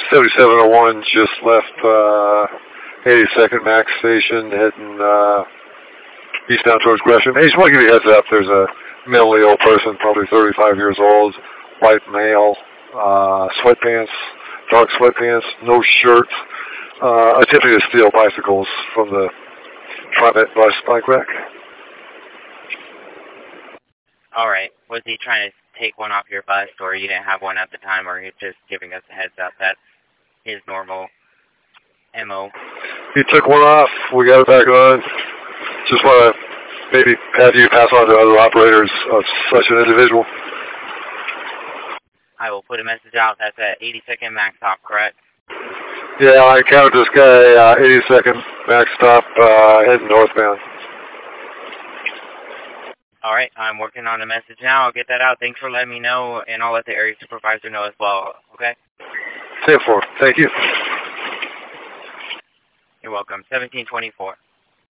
7701 just left 82nd Max Station heading eastbound towards Gresham. Hey, just want to give you a heads up. There's a mentally ill person, probably 35 years old, white male, sweatpants, dark sweatpants, no shirt, attempting to steal bicycles from the TriMet bus bike rack. All right. Was he trying to take one off your bus, or you didn't have one at the time, or you're just giving us a heads up? That's his normal MO. He took one off. We got it back on. Just want to maybe have you pass on to other operators of such an individual. I will put a message out. That's at 82nd Max Stop, correct? Yeah, I encountered this guy, 82nd Max Stop, heading northbound. All right, I'm working on a message now. I'll get that out. Thanks for letting me know, and I'll let the area supervisor know as well, okay? 10-4. Thank you. You're welcome. 1724.